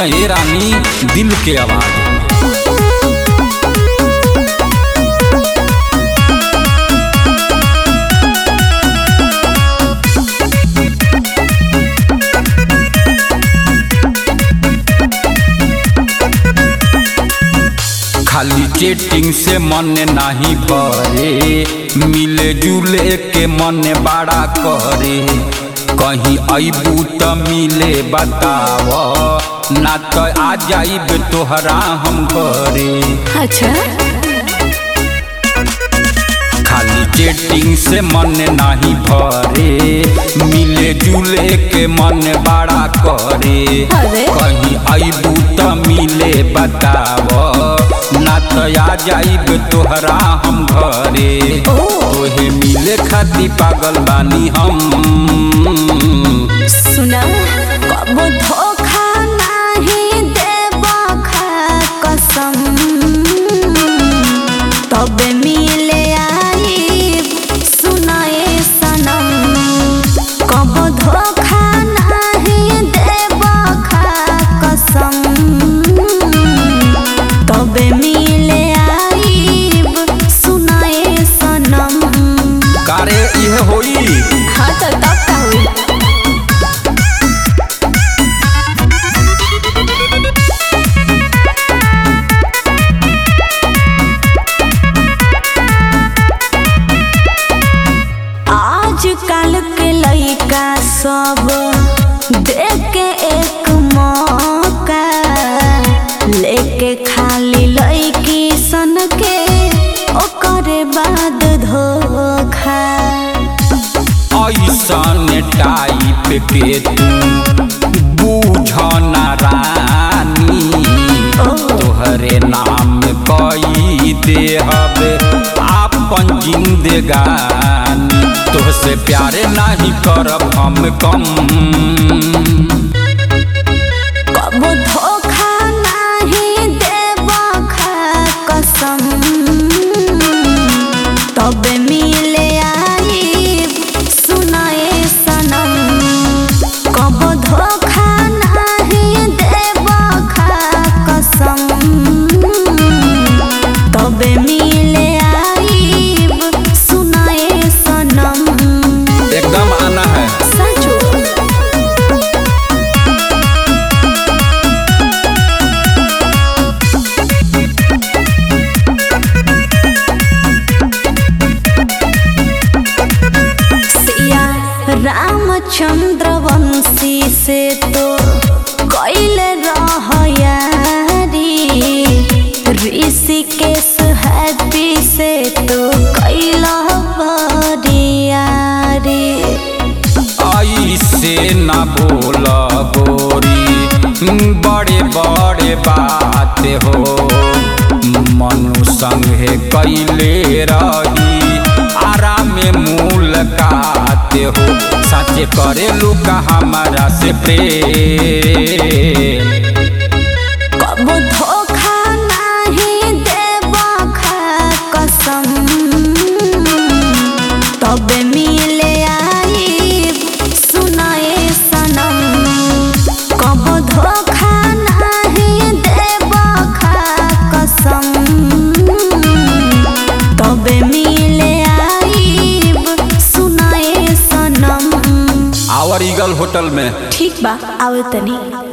न ये रानी दिल के आवाज। खाली चेटिंग से मन नहीं भरे, मिले जुले के मन बड़ा करे। कहीं अबू त मिले बताव, ना तो आ जाइब तोहरा हम घरे। अच्छा खाली चेटिंग से मन नहीं भरे, मिले जुले के मन बड़ा करे। कहीं अबू त मिले बताव, ना तो आ जाइब तोहरा हम घरे। तोहे मिले खाती पागल बानी हम। सुना कबो धोखा नहीं देबा खा कसम, तबे मिले आई सुनाए सनम। कबो धोखा नहीं देबा खा कसम, तबे मिले आई सुनाए सनम। कारे यह होई? हाँ तो तब का हुई? आजकल के लइका सब देख के एक मौका, लेके खाली लइकी सन के ओकरे बाद धोखा। ऐसन टाइप के तू बूझ ना रानी, तोहरे नाम कई देहब आपन जिंदगानी। तोहसे प्यारे नहीं करब हम कम। कबो धोखा नहीं देबा खा कसम, तबे मिले आई सुनाए सनम। कबो धोखा नहीं देबा खा कसम, तबे मिले आई सुनाए सनम। एकदम आना है। सचो सिया रामचंद्र वंशी से तो कैले रह यारी, ऋषिकेश हैप्पी से तो कैला बरियारी। ऐसे ना बोल गोरी, बड़े बड़े बात हो। मनु संगे कैले रही आराम मुलाकात हो। साचे करे लुका हमारा से प्रेम। कबो धोखा नहीं देबा खा कसम, तबे मिले आई सुनाए सनम। कबो धोखा नहीं देबा खा कसम, तबे मिले आई सुनाए सनम। आवर ईगल होटल में। ठीक बा आवे तनी।